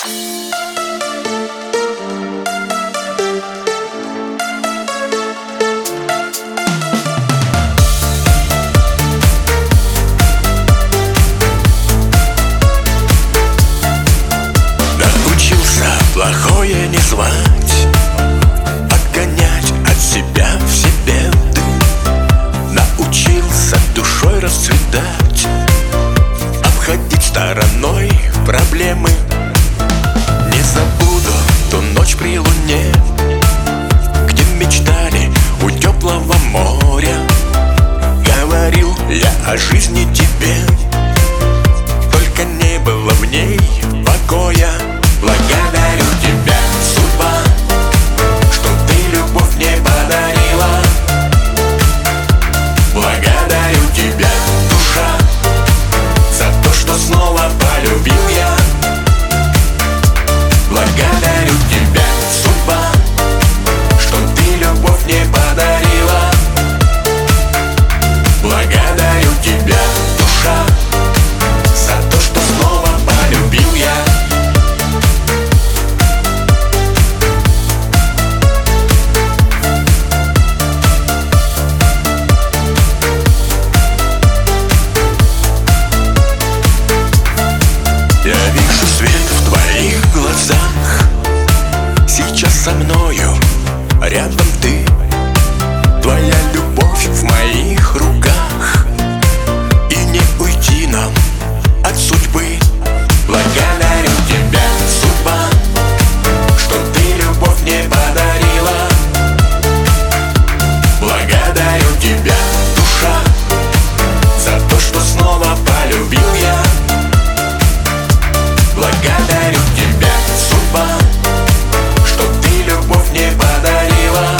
Научился плохое не звать, отгонять от себя все беды. Научился душой расцветать, обходить стороной проблемы. Не забуду ту ночь при луне, где мечтали у теплого моря. Говорил я о жизни тебе, только не было в ней покоя. Благодарю тебя, судьба, что ты любовь мне подарила. Благодарю тебя, душа, за то, что снова полюбил я. Благодарю тебя, судьба, что ты любовь мне подарила. Благодарю тебя, душа, за то, что снова полюбил я. Я вижу свет в твоих глазах, сейчас со мною рядом ты. Твоя любовь в моих руках, и не уйти нам от судьбы. Благодарю тебя, судьба, что ты любовь мне подарила. Благодарю тебя, душа, за то, что снова полюбил я. Благодарю тебя, судьба, что ты любовь мне подарила.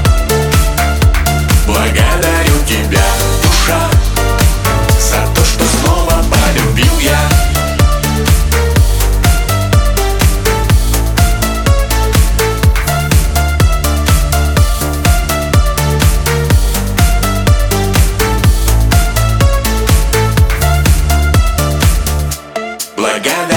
Благодарю тебя, душа, за то, что снова полюбил я. Благодарю